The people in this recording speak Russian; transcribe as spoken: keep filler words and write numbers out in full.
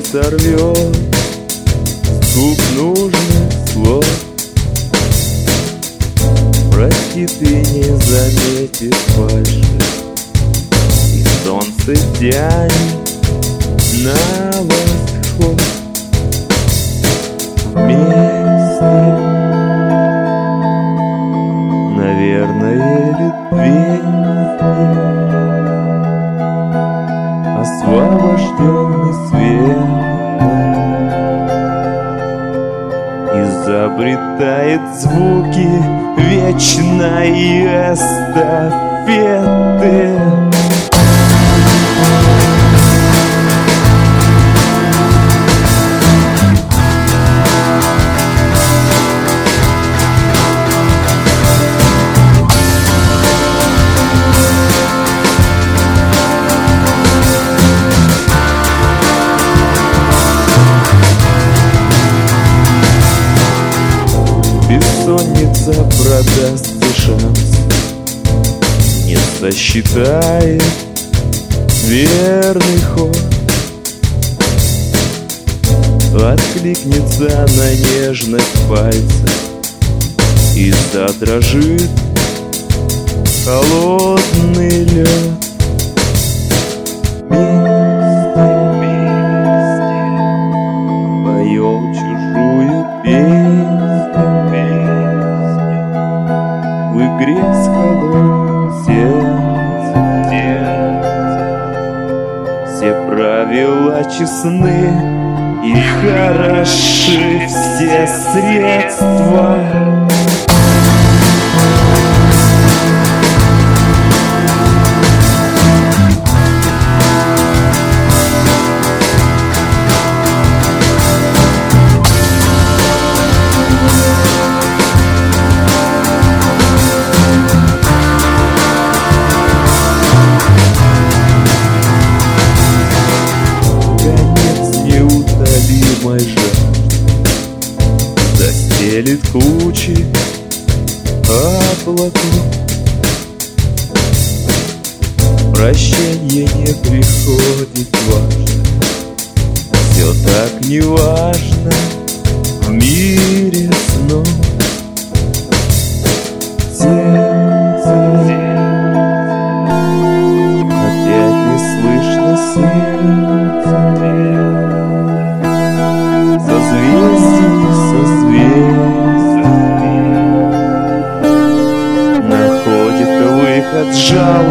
сорвет с губ нужных слов. Прости, ты не заметишь фальши, и солнце тянет на восход. Вместе, наверное, лет двести, освобожденный свет изобретает звуки вечной эстафеты. Бессонница продаст шанс, не сосчитает верный ход, откликнется на нежность пальца и задрожит холодный лед. Вместе поем чужую песню в игре с холодным сердцем. Все правила честны и хороши все средства. Неутолимой жажды застелит кучи облаков. Прощенье не приходит важно, все так неважно в мире снов. Сердце опять не слышно сердце. Созвездий, созвездий находит выход, жал